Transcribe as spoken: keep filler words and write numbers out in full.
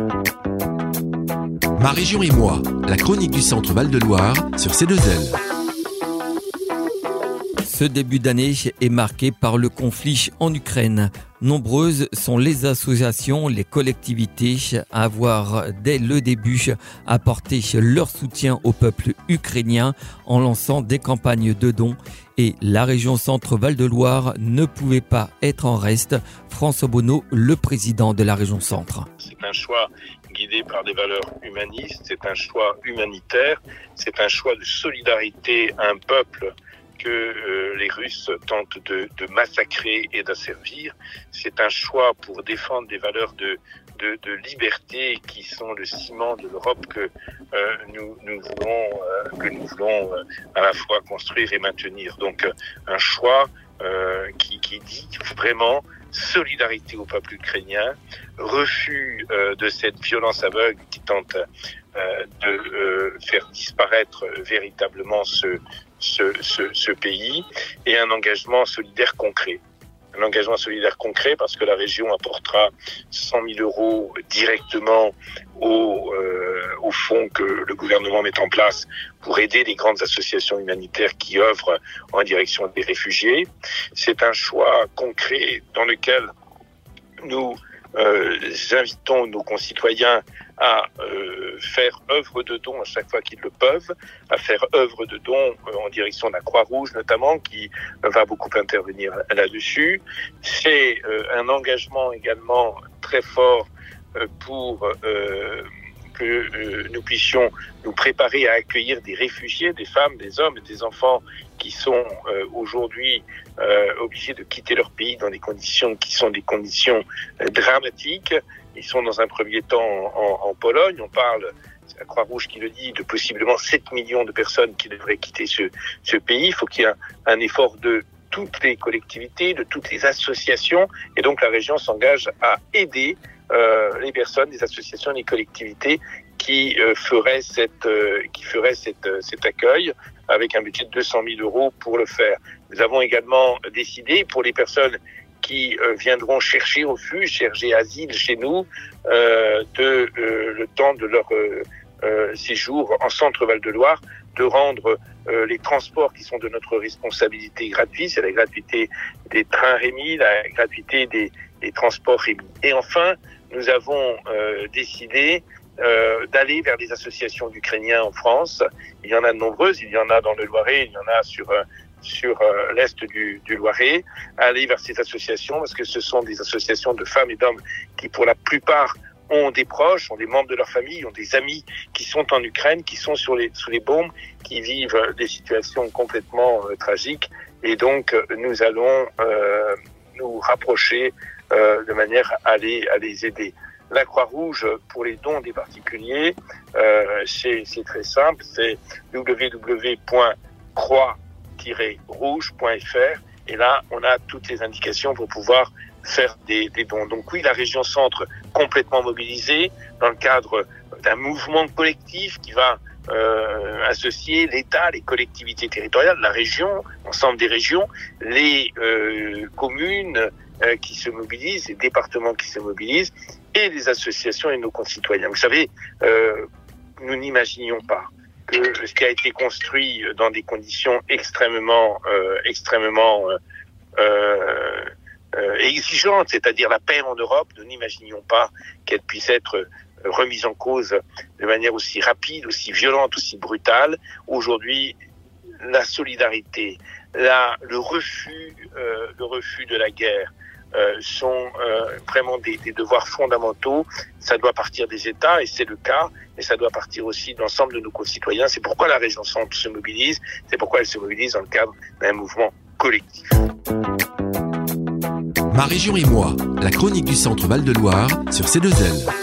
Ma région et moi, la chronique du Centre Val-de-Loire sur C deux L. Ce début d'année est marqué par le conflit en Ukraine. Nombreuses sont les associations, les collectivités à avoir dès le début apporté leur soutien au peuple ukrainien en lançant des campagnes de dons. Et la région Centre Val-de-Loire ne pouvait pas être en reste. François Bonneau, le président de la région Centre. C'est un choix guidé par des valeurs humanistes, c'est un choix humanitaire, c'est un choix de solidarité à un peuple que euh, les Russes tentent de, de massacrer et d'asservir. C'est un choix pour défendre des valeurs de, de, de liberté qui sont le ciment de l'Europe que euh, nous, nous voulons, euh, que nous voulons euh, à la fois construire et maintenir. Donc euh, un choix euh, qui, qui dit vraiment solidarité au peuple ukrainien, refus euh, de cette violence aveugle qui tente euh, de euh, faire disparaître euh, véritablement ce Ce, ce, ce pays, et un engagement solidaire concret. Un engagement solidaire concret parce que la région apportera cent mille euros directement au, euh, au fonds que le gouvernement met en place pour aider les grandes associations humanitaires qui œuvrent en direction des réfugiés. C'est un choix concret dans lequel nous euh, invitons nos concitoyens à euh, faire œuvre de don à chaque fois qu'ils le peuvent, à faire œuvre de don euh, en direction de la Croix-Rouge notamment, qui euh, va beaucoup intervenir là-dessus. C'est euh, un engagement également très fort euh, pour euh, que euh, nous puissions nous préparer à accueillir des réfugiés, des femmes, des hommes et des enfants qui sont euh, aujourd'hui euh, obligés de quitter leur pays dans des conditions qui sont des conditions euh, dramatiques. Ils sont dans un premier temps en, en, en Pologne. On parle, c'est la Croix-Rouge qui le dit, de possiblement sept millions de personnes qui devraient quitter ce, ce pays. Il faut qu'il y ait un, un effort de toutes les collectivités, de toutes les associations. Et donc la région s'engage à aider euh, les personnes, les associations, les collectivités qui euh, feraient, cette, euh, qui feraient cette, euh, cet accueil avec un budget de deux cent mille euros pour le faire. Nous avons également décidé pour les personnes qui euh, viendront chercher refuge, chercher asile chez nous, euh, de euh, le temps de leur euh, euh, séjour en Centre Val-de-Loire, de rendre euh, les transports qui sont de notre responsabilité gratuits, c'est la gratuité des trains Rémi, la gratuité des, des transports Rémi. Et enfin, nous avons euh, décidé euh, d'aller vers les associations d'Ukrainiens en France. Il y en a de nombreuses, il y en a dans le Loiret, il y en a sur euh, sur euh, l'est du, du Loiret, aller vers ces associations parce que ce sont des associations de femmes et d'hommes qui pour la plupart ont des proches, ont des membres de leur famille, ont des amis qui sont en Ukraine, qui sont sur les, sous les bombes, qui vivent des situations complètement euh, tragiques. Et donc, euh, nous allons euh, nous rapprocher euh, de manière à les, à les aider. La Croix-Rouge, pour les dons des particuliers, euh, c'est, c'est très simple, c'est w w w point croix tiret rouge point f r et là, on a toutes les indications pour pouvoir faire des, des dons. Donc oui, la région Centre complètement mobilisée dans le cadre d'un mouvement collectif qui va euh, associer l'État, les collectivités territoriales, la région, l'ensemble des régions, les euh, communes euh, qui se mobilisent, les départements qui se mobilisent et les associations et nos concitoyens. Vous savez, euh, nous n'imaginions pas que ce qui a été construit dans des conditions extrêmement, euh, extrêmement euh, euh, euh, exigeantes, c'est-à-dire la paix en Europe, nous n'imaginions pas qu'elle puisse être remise en cause de manière aussi rapide, aussi violente, aussi brutale. Aujourd'hui, la solidarité, la, le refus, euh, le refus de la guerre, Euh, sont euh, vraiment des, des devoirs fondamentaux. Ça doit partir des États, et c'est le cas, mais ça doit partir aussi de l'ensemble de nos concitoyens. C'est pourquoi la région Centre se mobilise, c'est pourquoi elle se mobilise dans le cadre d'un mouvement collectif. Ma région et moi, la chronique du Centre Val-de-Loire sur C deux L.